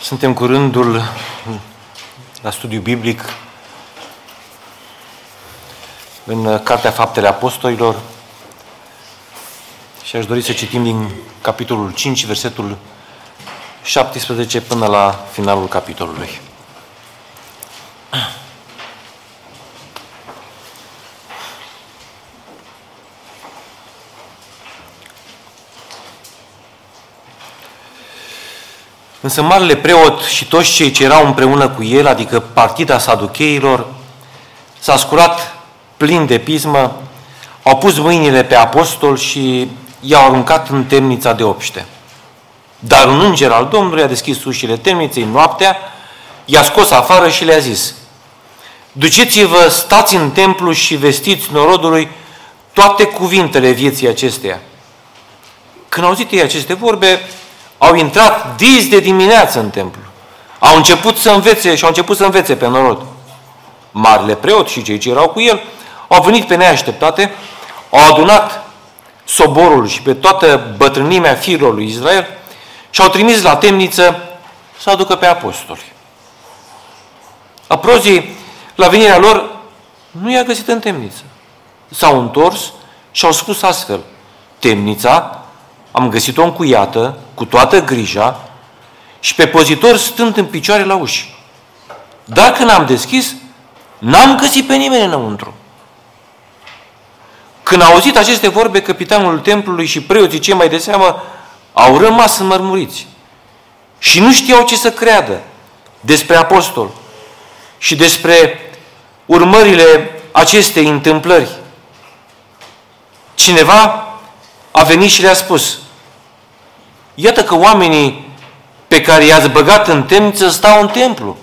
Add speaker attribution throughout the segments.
Speaker 1: Suntem cu rândul la studiu biblic în Cartea Faptele Apostolilor și aș dori să citim din capitolul 5, versetul 17 până la finalul capitolului. Însă marele preot și toți cei ce erau împreună cu el, adică partida saducheilor, s-a sculat plin de pismă, au pus mâinile pe apostol și i-au aruncat în temnița de obște. Dar un înger al Domnului a deschis ușile temniței noaptea, i-a scos afară și le-a zis: duceți-vă, stați în templu și vestiți norodului toate cuvintele vieții acesteia. Când au auzit ei aceste vorbe, au intrat dis de dimineață în templu. Au început să învețe pe norod. Marele preot și cei ce erau cu el au venit pe neașteptate, au adunat soborul și pe toată bătrânimea fiilor lui Israel și au trimis la temniță să aducă pe apostoli. Aprozii, la venirea lor, nu i-a găsit în temniță. S-au întors și au spus astfel: temnița am găsit-o încuiată, cu toată grija, și pe păzitor stând în picioare la uși. Dar când am deschis, n-am găsit pe nimeni înăuntru. Când au auzit aceste vorbe, căpitanul templului și preoții cei mai de seamă au rămas înmărmuriți și nu știau ce să creadă despre apostol și despre urmările acestei întâmplări. Cineva a venit și le-a spus: iată că oamenii pe care i-ați băgat în temniță stau în templu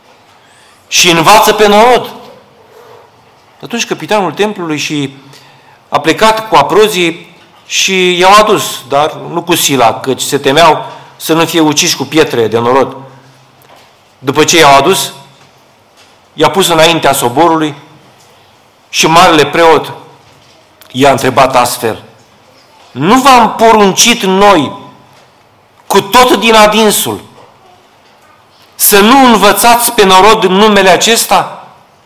Speaker 1: și învață pe norod. Atunci căpitanul templului și a plecat cu aprozii și i-au adus, dar nu cu sila, căci se temeau să nu fie uciși cu pietre de norod. După ce i-au adus, i-a pus înaintea soborului și marele preot i-a întrebat astfel: nu v-am poruncit noi cu tot din adinsul să nu învățați pe norod în numele acesta?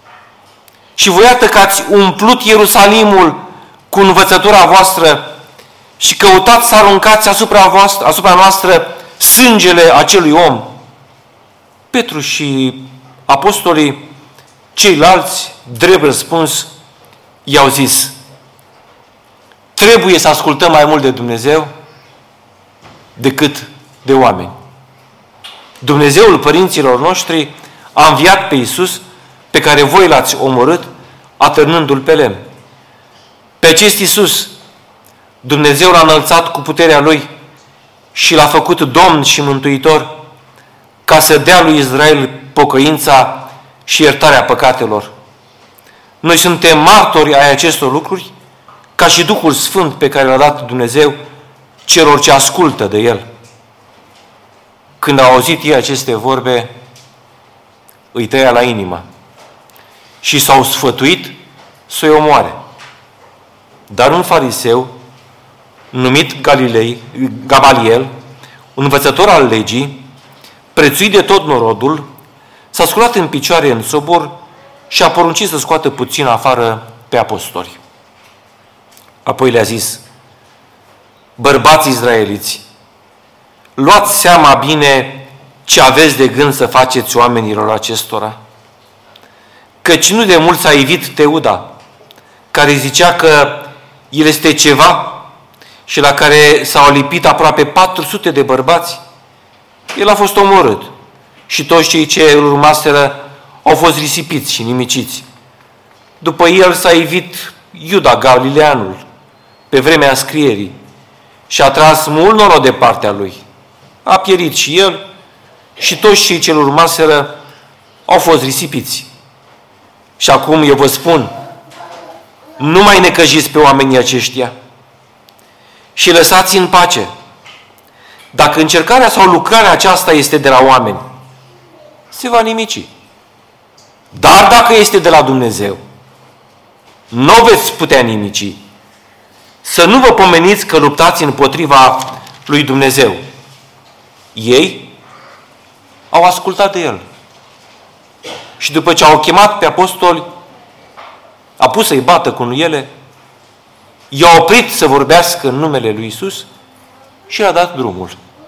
Speaker 1: Și voi iată că ați umplut Ierusalimul cu învățătura voastră și căutați să aruncați asupra noastră sângele acelui om. Petru și apostolii ceilalți, drept răspuns, i-au zis: trebuie să ascultăm mai mult de Dumnezeu decât de oameni. Dumnezeul părinților noștri a înviat pe Iisus, pe care voi l-ați omorât, atârnându-l pe lemn. Pe acest Iisus Dumnezeu l-a înălțat cu puterea Lui și l-a făcut Domn și Mântuitor, ca să dea lui Israel pocăința și iertarea păcatelor. Noi suntem martori ai acestor lucruri, ca și Duhul Sfânt pe care l-a dat Dumnezeu celor ce ascultă de El. Când au auzit ei aceste vorbe, îi tăia la inimă și s-au sfătuit să-i omoare. Dar un fariseu, numit Gamaliel, un învățător al legii, prețuit de tot norodul, s-a sculat în picioare în sobor și a poruncit să scoată puțin afară pe apostoli. Apoi le-a zis: bărbați izraeliți, luați seama bine ce aveți de gând să faceți oamenilor acestora. Căci nu de mult s-a ivit Teuda, care zicea că el este ceva și la care s-au lipit aproape 400 de bărbați. El a fost omorât și toți cei ce îl urmaseră au fost risipiți și nimiciți. După el s-a ivit Iuda Galileanul pe vremea înscrierii și a tras mult norod de partea lui. A pierit și el și toți cei ce îl urmaseră au fost risipiți. Și acum eu vă spun: nu mai necăjiți pe oamenii aceștia și lăsați în pace. Dacă încercarea sau lucrarea aceasta este de la oameni, se va nimici. Dar dacă este de la Dumnezeu, nu veți putea nimici. Să nu vă pomeniți că luptați împotriva lui Dumnezeu. Ei au ascultat de El. Și după ce au chemat pe apostoli, a pus să-i bată cu nuiele, i-a oprit să vorbească în numele lui Iisus și i-a dat drumul.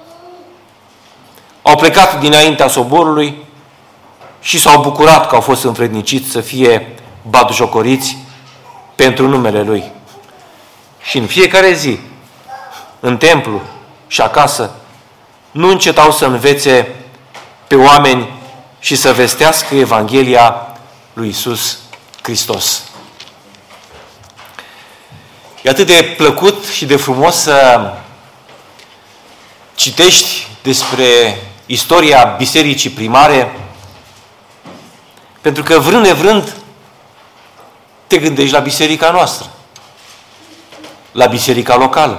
Speaker 1: Au plecat dinaintea soborului și s-au bucurat că au fost învredniciți să fie batjocoriți pentru numele Lui. Și în fiecare zi, în templu și acasă, nu încetau să învețe pe oameni și să vestească Evanghelia lui Iisus Hristos. E atât de plăcut și de frumos să citești despre istoria bisericii primare, pentru că vrând nevrând te gândești la biserica noastră, la biserica locală.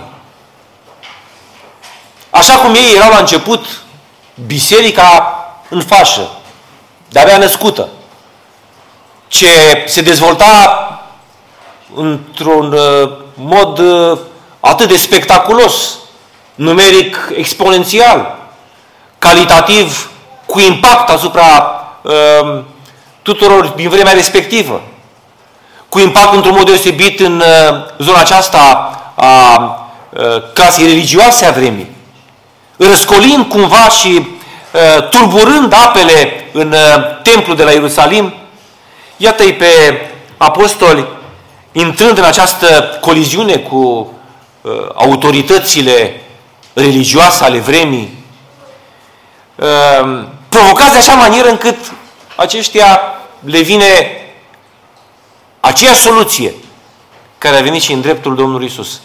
Speaker 1: Așa cum ei erau la început, biserica în fașă, de-abia născută, ce se dezvolta într-un mod atât de spectaculos, numeric exponențial, calitativ, cu impact asupra tuturor din vremea respectivă, cu impact într-un mod deosebit în zona aceasta a clasei religioase a vremii, răscolind cumva și tulburând apele în templul de la Ierusalim. Iată-i pe apostoli intrând în această coliziune cu autoritățile religioase ale vremii, provocați de așa manieră încât aceștia le vine aceeași soluție care a venit și în dreptul Domnului Iisus.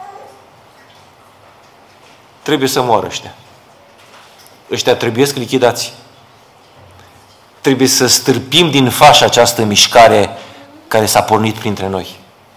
Speaker 1: Trebuie să moară ăștia. Ăștia trebuiesc lichidați. Trebuie să stârpim din fașă această mișcare care s-a pornit printre noi.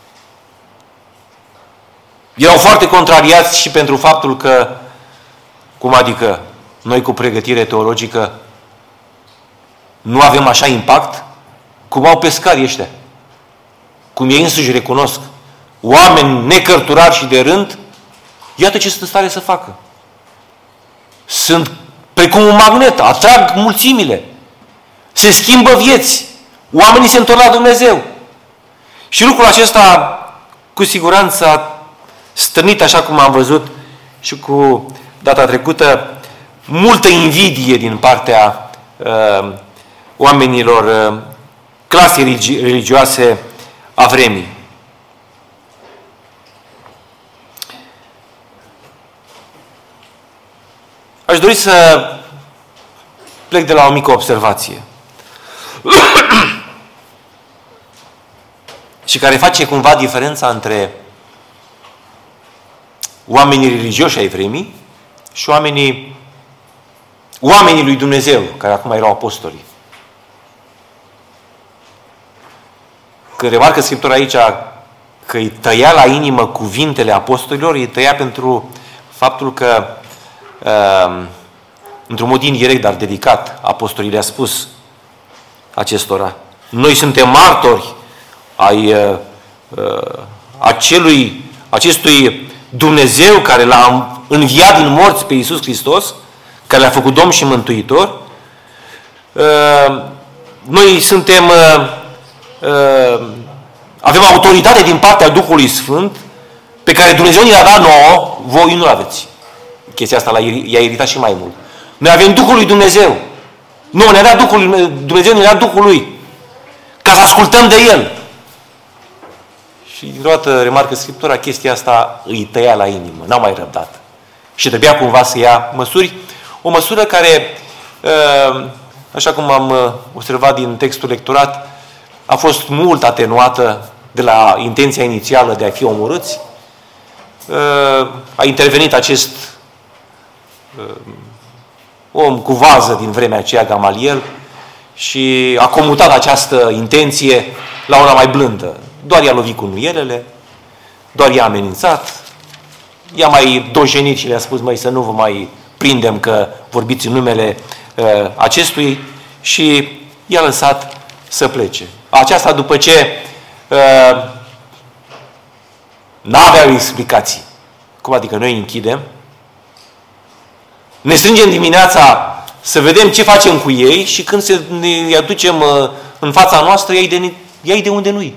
Speaker 1: Erau foarte contrariați și pentru faptul că, cum adică, noi cu pregătire teologică nu avem așa impact cum au pescarii ăștia. Cum ei însuși recunosc. Oameni necărturari și de rând, iată ce sunt în stare să facă. Sunt precum un magnet, atrag mulțimile. Se schimbă vieți. Oamenii se întorc la Dumnezeu. Și lucrul acesta, cu siguranță, a stârnit, așa cum am văzut și cu data trecută, multă invidie din partea oamenilor clasei religioase a vremii. Aș dori să plec de la o mică observație și care face cumva diferența între oamenii religioși ai vremii și oamenii lui Dumnezeu, care acum erau apostoli. Când remarcă Scriptura aici că îi tăia la inimă cuvintele apostolilor, îi tăia pentru faptul că într-un mod indirect, dar dedicat, apostolii le-a spus acestora: noi suntem martori ai acestui Dumnezeu care l-a înviat din morți pe Iisus Hristos, care l-a făcut Domn și Mântuitor. Noi avem autoritate din partea Duhului Sfânt pe care Dumnezeu ne-a dat nouă, voi nu aveți. Chestia asta i-a iritat și mai mult. Noi avem Duhul lui Dumnezeu. Nu, ne-a dat Dumnezeu ne-a dat Duhul Lui. Ca să ascultăm de El. Și dintr-o dată remarcă Scriptura, chestia asta îi tăia la inimă. N-a mai răbdat. Și trebuia cumva să ia măsuri. O măsură care, așa cum am observat din textul lecturat, a fost mult atenuată de la intenția inițială de a fi omorâți. A intervenit acest om cu vază din vremea aceea, Gamaliel, și a comutat această intenție la una mai blândă. Doar i-a lovit cu nuielele, doar i-a amenințat, i-a mai dojenit și le-a spus: măi, să nu vă mai prindem că vorbiți în numele acestui, și i-a lăsat să plece. Aceasta după ce n-aveau explicații. Cum adică noi închidem? Ne strângem dimineața să vedem ce facem cu ei și când ne aducem în fața noastră, ei de unde nu-i.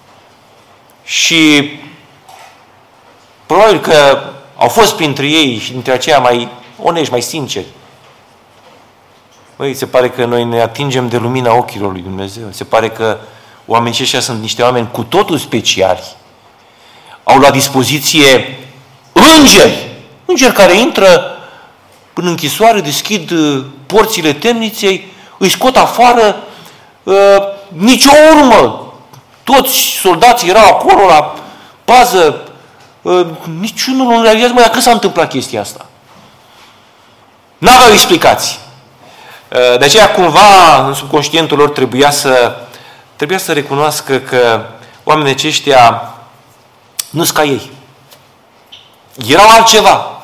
Speaker 1: Și probabil că au fost printre ei și dintre aceia mai onești, mai sinceri. Băi, se pare că noi ne atingem de lumina ochilor lui Dumnezeu. Se pare că oamenii aceștia sunt niște oameni cu totul speciali. Au la dispoziție îngeri care intră în închisoare, deschid porțile temniței, îi scot afară, nicio urmă. Toți soldații erau acolo la pază, niciunul nu realizează, mă, dacă s-a întâmplat chestia asta. N-aveau explicații. De aceea, cumva, în subconștientul lor trebuia să recunoască că oamenii aceștia nu-s ca ei. Erau altceva.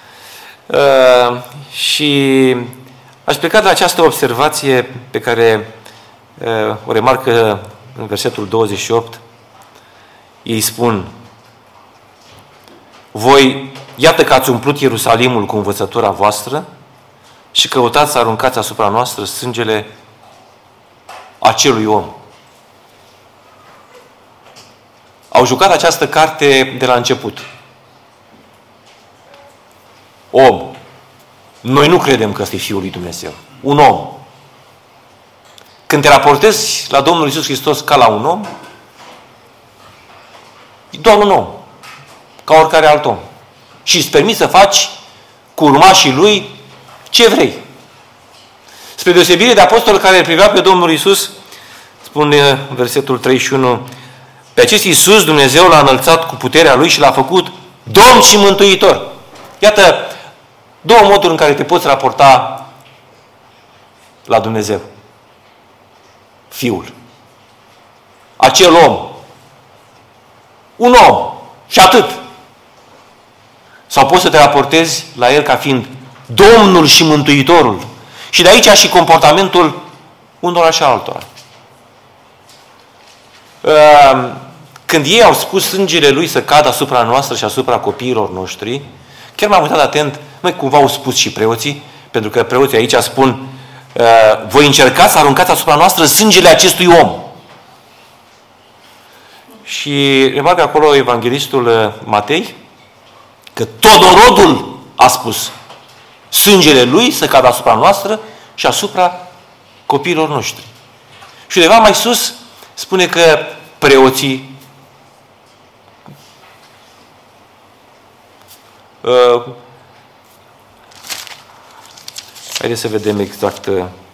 Speaker 1: Și aș pleca de la această observație pe care o remarcă în versetul 28. Ei spun: voi, iată că ați umplut Ierusalimul cu învățătura voastră și căutați să aruncați asupra noastră sângele acelui om. Au jucat această carte de la început. Om. Noi nu credem că ăsta e Fiul lui Dumnezeu. Un om. Când te raportezi la Domnul Iisus Hristos ca la un om, e doar un om. Ca oricare alt om. Și îți permiți să faci cu urmașii lui ce vrei. Spre deosebire de apostolul care îl privea pe Domnul Iisus, spune versetul 31, pe acest Iisus Dumnezeu l-a înălțat cu puterea Lui și l-a făcut Domn și Mântuitor. Iată două moduri în care te poți raporta la Dumnezeu. Fiul. Acel om. Un om. Și atât. Sau poți să te raportezi la El ca fiind Domnul și Mântuitorul. Și de aici și comportamentul unora și altora. Când ei au spus sângele Lui să cadă asupra noastră și asupra copiilor noștri, chiar m-am uitat atent, măi, cumva au spus și preoții, pentru că preoții aici spun voi încercați să aruncați asupra noastră sângele acestui om. Și remarcă acolo evanghelistul Matei că tot norodul a spus sângele lui să cadă asupra noastră și asupra copiilor noștri. Și undeva mai sus spune că preoții haideți să vedem exact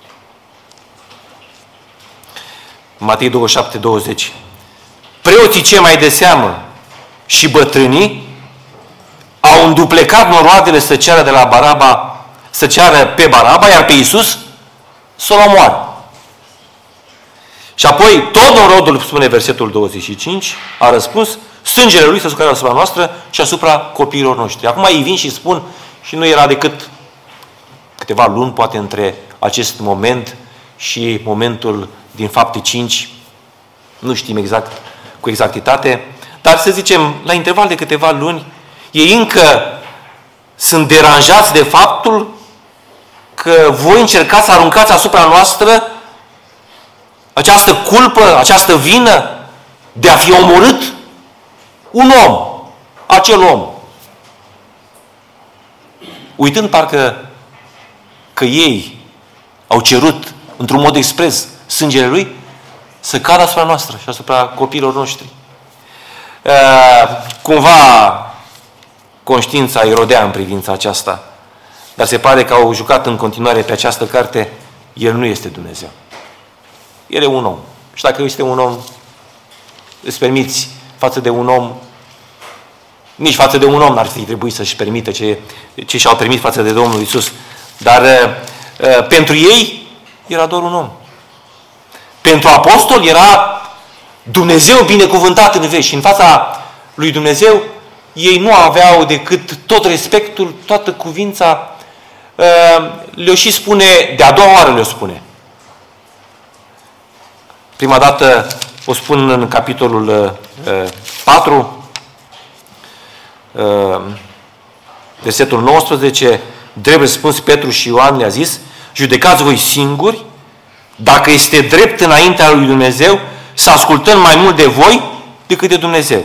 Speaker 1: Matei 27:20. Preoții cei mai de seamă și bătrânii au înduplecat noroadele să ceară de la Baraba, să ceară pe Baraba, iar pe Iisus să-l omoare. Și apoi tot norodul, spune versetul 25, a răspuns sângele lui să scoate asupra noastră și asupra copiilor noștri. Acum ei vin și spun, și nu era decât câteva luni, poate, între acest moment și momentul din Fapte 5, nu știm exact cu exactitate, dar să zicem, la interval de câteva luni, ei încă sunt deranjați de faptul că voi încercați să aruncați asupra noastră această culpă, această vină de a fi omorât un om, acel om. Uitând parcă că ei au cerut într-un mod expres sângele lui să cadă asupra noastră și asupra copiilor noștri. Cumva conștiința erodea în privința aceasta, dar se pare că au jucat în continuare pe această carte. El nu este Dumnezeu. El e un om. Și dacă este un om, îți permiți față de un om, nici față de un om n-ar fi trebuit să-și permită ce și-au permis față de Domnul Iisus. Dar pentru ei era doar un om. Pentru apostol era Dumnezeu binecuvântat în veci. Și în fața lui Dumnezeu ei nu aveau decât tot respectul, toată cuvința. Le-o și spune, de a doua oară le-o spune. Prima dată o spun în capitolul 4, versetul 19, drept răspuns Petru și Ioan le-a zis, judecați voi singuri dacă este drept înaintea lui Dumnezeu să ascultăm mai mult de voi decât de Dumnezeu.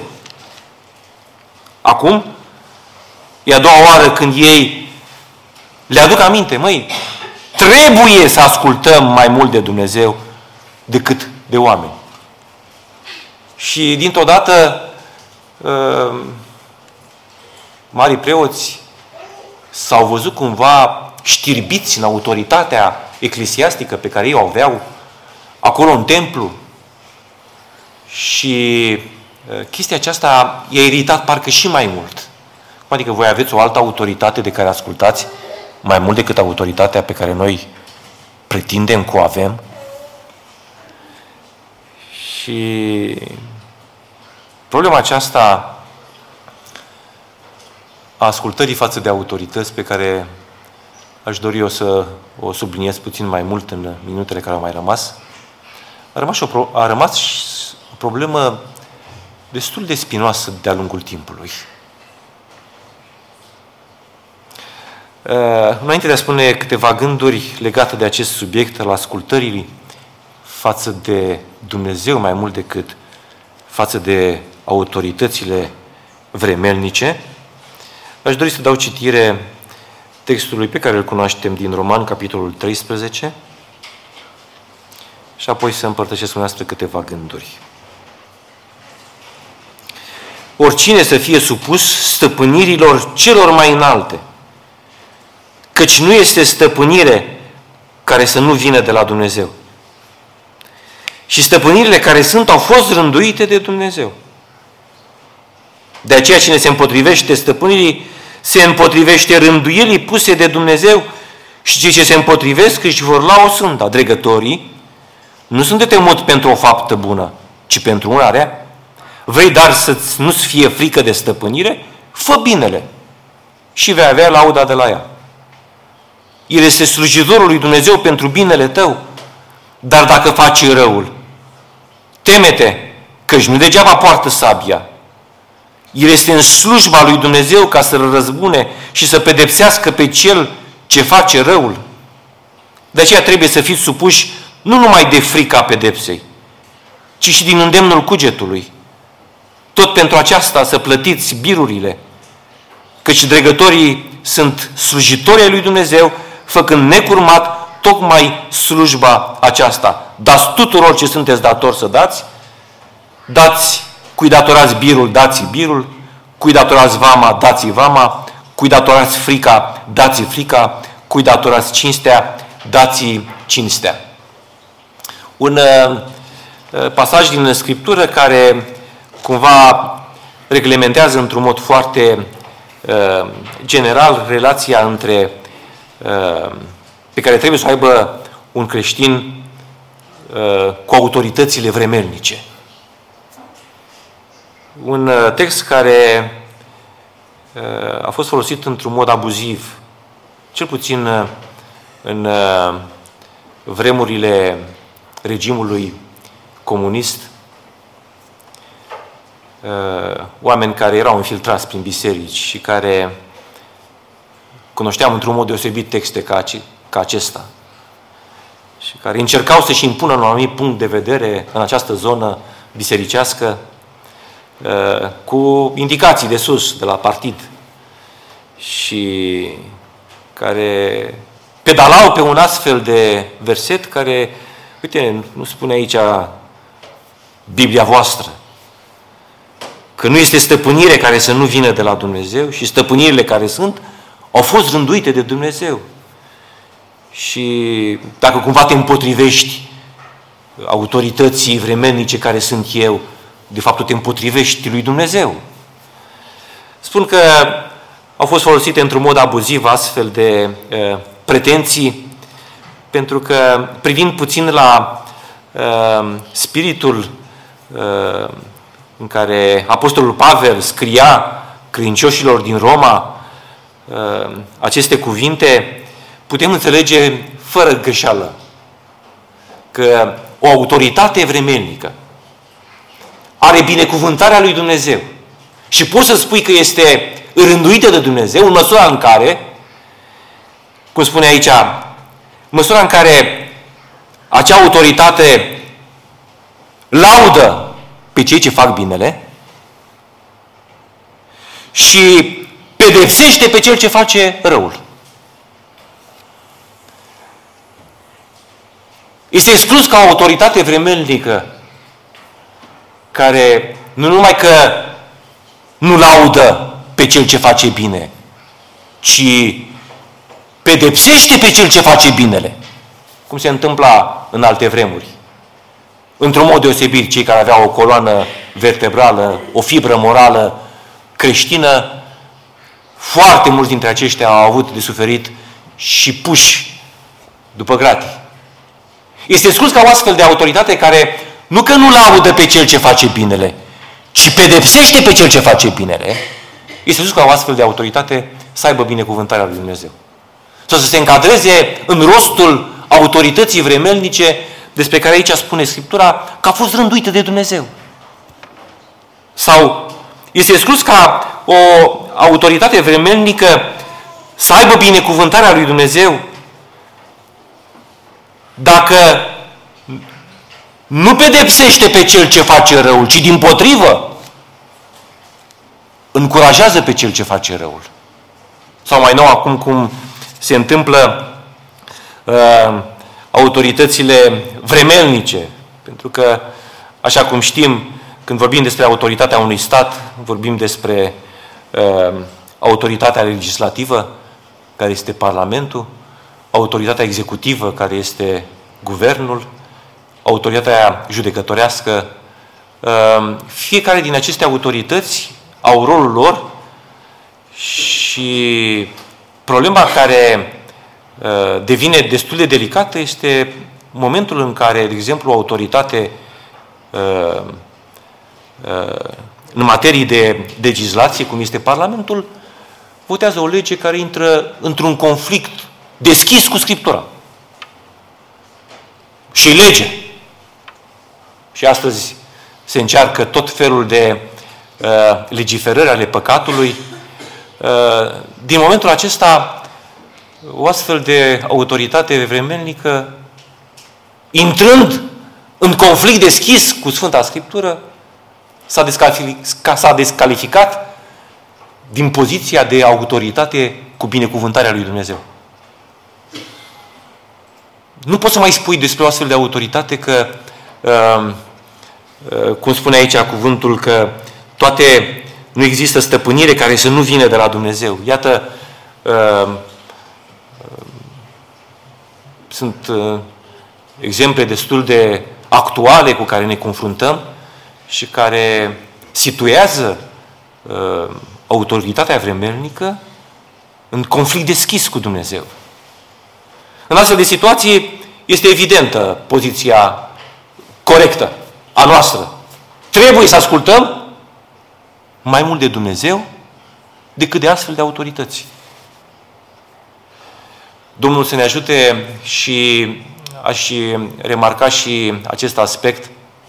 Speaker 1: Acum, e a doua oară când ei le aduc aminte, măi, trebuie să ascultăm mai mult de Dumnezeu decât de oameni. Și dintr-o dată marii preoți s-au văzut cumva știrbiți în autoritatea eclesiastică pe care ei o aveau acolo în templu. Și chestia aceasta i-a iritat parcă și mai mult. Adică voi aveți o altă autoritate de care ascultați mai mult decât autoritatea pe care noi pretindem că o avem. Și problema aceasta a ascultării față de autorități, pe care aș dori eu să o subliniez puțin mai mult în minutele care au mai rămas, a rămas o problemă destul de spinoasă de-a lungul timpului. Înainte de a spune câteva gânduri legate de acest subiect al ascultării față de Dumnezeu mai mult decât față de autoritățile vremelnice, aș dori să dau citire textului pe care îl cunoaștem din Roman, capitolul 13, și apoi să împărtășesc dumneavoastră câteva gânduri. Oricine să fie supus stăpânirilor celor mai înalte, căci nu este stăpânire care să nu vină de la Dumnezeu. Și stăpânirile care sunt au fost rânduite de Dumnezeu. De aceea cine se împotrivește stăpânirii, se împotrivește rânduielii puse de Dumnezeu, și cei ce se împotrivesc își vor lua o sânda. Dregătorii nu sunt de temut pentru o faptă bună, ci pentru una rea. Vrei dar să nu-ți fie frică de stăpânire? Fă binele și vei avea lauda de la ea. El este slujitorul lui Dumnezeu pentru binele tău, dar dacă faci răul, teme-te, căci nu degeaba poartă sabia. El este în slujba lui Dumnezeu ca să-l răzbune și să pedepsească pe cel ce face răul. De aceea trebuie să fiți supuși nu numai de frica pedepsei, ci și din îndemnul cugetului. Tot pentru aceasta să plătiți birurile, căci dregătorii sunt slujitori ai lui Dumnezeu, făcând necurmat tocmai slujba aceasta. Dați tuturor ce sunteți datori să dați, dați cui datorați birul, dați birul, cui datorați vama, dați vama, cui datorați frica, dați frica, cui datorați cinstea, dați cinstea. Un pasaj din Scriptură care cumva reglementează într-un mod foarte general relația între pe care trebuie să o aibă un creștin cu autoritățile vremelnice. Un text care a fost folosit într-un mod abuziv, cel puțin în vremurile regimului comunist, oameni care erau infiltrați prin biserici și care cunoșteau într-un mod deosebit texte ca acesta și care încercau să-și impună un anumit punct de vedere în această zonă bisericească cu indicații de sus, de la partid, și care pedalau pe un astfel de verset care, uite, nu spune aici Biblia voastră, că nu este stăpânire care să nu vină de la Dumnezeu și stăpânirile care sunt au fost rânduite de Dumnezeu. Și dacă cumva te împotrivești autorității vremelnice care sunt eu, de fapt tu te împotrivești lui Dumnezeu. Spun că au fost folosite într-un mod abuziv astfel de pretenții, pentru că privind puțin la spiritul în care Apostolul Pavel scria credincioșilor din Roma aceste cuvinte, putem înțelege fără greșeală că o autoritate vremelnică are binecuvântarea lui Dumnezeu și poți să spui că este rânduită de Dumnezeu în măsura în care, cum spune aici, măsura în care acea autoritate laudă pe cei ce fac binele și pedepsește pe cel ce face răul. Este exclus ca o autoritate vremelnică care nu numai că nu laudă pe cel ce face bine, ci pedepsește pe cel ce face binele. Cum se întâmpla în alte vremuri. Într-un mod deosebit, cei care aveau o coloană vertebrală, o fibră morală creștină, foarte mulți dintre aceștia au avut de suferit și puși după gratii. Este exclus ca o astfel de autoritate care nu că nu laudă pe cel ce face binele, ci pedepsește pe cel ce face binele. Este exclus ca o astfel de autoritate să aibă binecuvântarea lui Dumnezeu. Sau să se încadreze în rostul autorității vremelnice despre care aici spune Scriptura că a fost rânduită de Dumnezeu. Sau este exclus ca o autoritate vremelnică să aibă binecuvântarea lui Dumnezeu dacă nu pedepsește pe cel ce face răul, ci dimpotrivă încurajează pe cel ce face răul. Sau mai nou acum cum se întâmplă autoritățile vremelnice. Pentru că, așa cum știm, când vorbim despre autoritatea unui stat, vorbim despre autoritatea legislativă, care este Parlamentul, autoritatea executivă, care este Guvernul, autoritatea judecătorească. Fiecare din aceste autorități au rolul lor și problema care devine destul de delicată este momentul în care, de exemplu, o autoritate în materie de legislație, cum este Parlamentul, votează o lege care intră într-un conflict deschis cu Scriptura. Și lege. Și astăzi se încearcă tot felul de legiferări ale păcatului. Din momentul acesta, o astfel de autoritate vremelnică, intrând în conflict deschis cu Sfânta Scriptură, s-a descalificat din poziția de autoritate cu binecuvântarea lui Dumnezeu. Nu poți să mai spui despre o astfel de autoritate că, cum spune aici cuvântul, că nu există stăpânire care să nu vină de la Dumnezeu. Iată, sunt exemple destul de actuale cu care ne confruntăm și care situează autoritatea vremelnică în conflict deschis cu Dumnezeu. În astfel de situații este evidentă poziția corectă a noastră. Trebuie să ascultăm mai mult de Dumnezeu decât de astfel de autorități. Domnul să ne ajute și aș remarca și acest aspect.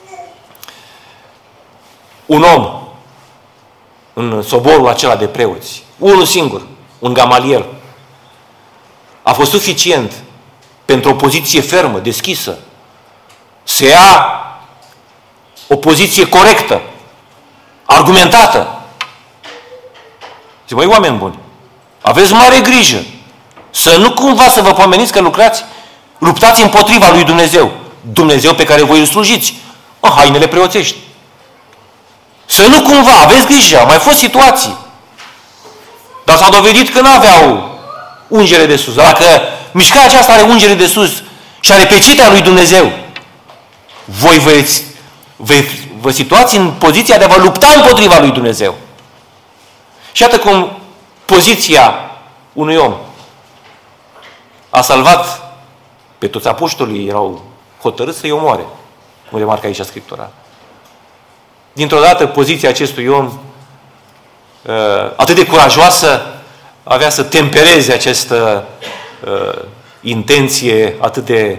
Speaker 1: Un om în soborul acela de preoți, unul singur, un Gamaliel, a fost suficient pentru o poziție fermă, deschisă, să ia o poziție corectă, argumentată. Zic, măi, oameni buni, aveți mare grijă să nu cumva să vă pomeniți că luptați împotriva lui Dumnezeu, Dumnezeu pe care voi îl slujiți, în hainele preoțești. Să nu cumva, aveți grijă, au mai fost situații, dar s-a dovedit că nu aveau ungere de sus. Dacă mișcarea aceasta are ungere de sus și are pecitea lui Dumnezeu, voi vă situați în poziția de a vă lupta împotriva lui Dumnezeu. Și iată cum poziția unui om a salvat pe toți apostolii, erau hotărâți să-i omoare. Cum remarcă aici Scriptura. Dintr-o dată, poziția acestui om atât de curajoasă avea să tempereze această intenție atât de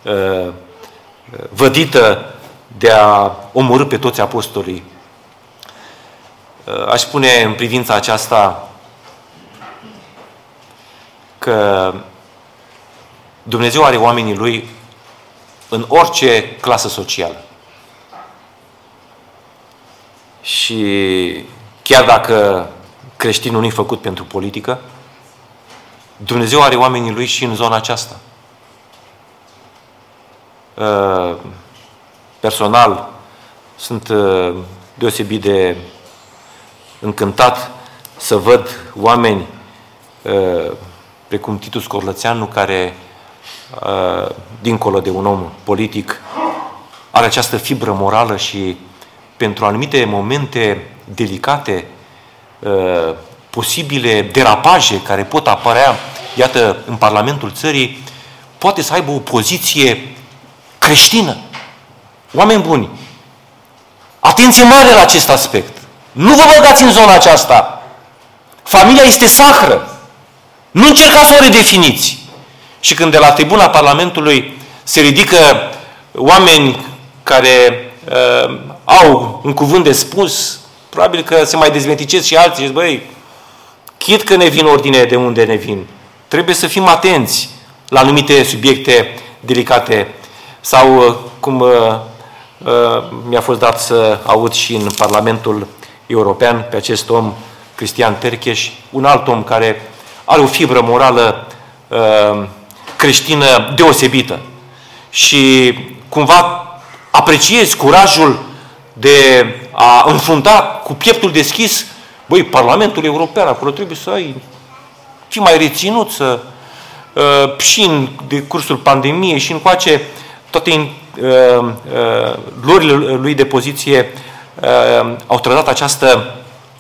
Speaker 1: vădită de a omorî pe toți apostolii. Aș spune în privința aceasta că Dumnezeu are oamenii Lui în orice clasă socială. Și chiar dacă creștinul nu e făcut pentru politică, Dumnezeu are oamenii Lui și în zona aceasta. Personal, sunt deosebit de încântat să văd oameni precum Titus Corlățeanu, care, dincolo de un om politic, are această fibră morală și pentru anumite momente delicate, posibile derapaje care pot apărea, iată, în Parlamentul țării, poate să aibă o poziție creștină. Oameni buni, atenție mare la acest aspect. Nu vă băgați în zona aceasta. Familia este sacră. Nu încercați să o redefiniți. Și când de la tribuna Parlamentului se ridică oameni care au un cuvânt de spus, probabil că se mai dezventicesc și alții, zic, băi, chit că ne vin ordine de unde ne vin. Trebuie să fim atenți la anumite subiecte delicate. Sau cum mi-a fost dat să aud și în Parlamentul European pe acest om, Cristian Tercheș, un alt om care are o fibră morală creștină deosebită. Și cumva apreciez curajul de a înfrunta cu pieptul deschis, băi, Parlamentul European, acolo trebuie să fii mai reținut, să și în decursul pandemiei și încoace toate luările lui de poziție au trădat această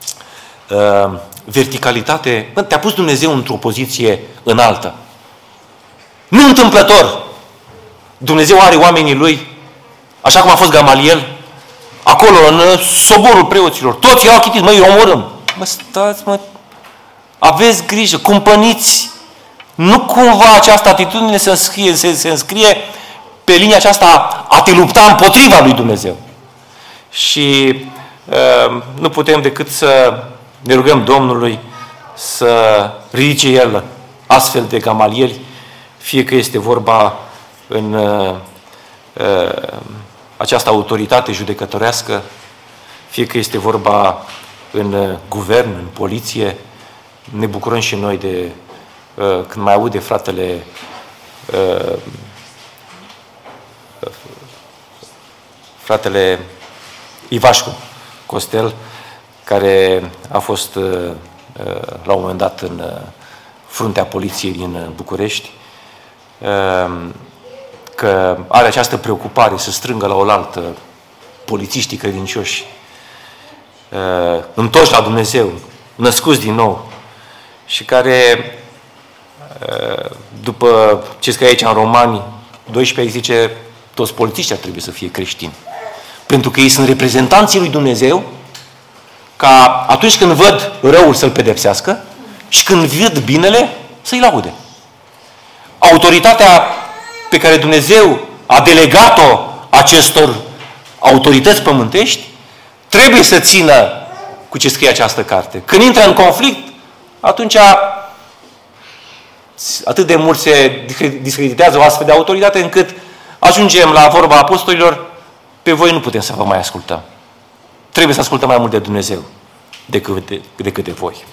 Speaker 1: verticalitate. Te-a pus Dumnezeu într-o poziție înaltă. Nu întâmplător. Dumnezeu are oamenii Lui, așa cum a fost Gamaliel, acolo, în soborul preoților. Toți erau chitiți, măi, îi omorâm. Mă, stați, mă, aveți grijă, cumpăniți. Nu cumva această atitudine se înscrie pe linia aceasta a te lupta împotriva lui Dumnezeu. Și nu putem decât să ne rugăm Domnului să ridice El astfel de gamalieli, fie că este vorba în această autoritate judecătorească, fie că este vorba în guvern, în poliție. Ne bucurăm și noi de când mai aude fratele Ivașcu Costel, care a fost la un moment dat în fruntea poliției din București, că are această preocupare să strângă la oaltă polițiștii credincioși, întorși la Dumnezeu, născuți din nou, și care, după ce scrie aici în Romani 12, zice, toți polițiștii ar trebui să fie creștini. Pentru că ei sunt reprezentanții lui Dumnezeu, ca atunci când văd răul să-l pedepsească și când văd binele să-i laude. Autoritatea pe care Dumnezeu a delegat-o acestor autorități pământești trebuie să țină cu ce scrie această carte. Când intră în conflict, atunci atât de mult se discreditează o astfel de autoritate încât ajungem la vorba apostolilor, pe voi nu putem să vă mai ascultăm. Trebuie să ascultăm mai mult de Dumnezeu decât de voi.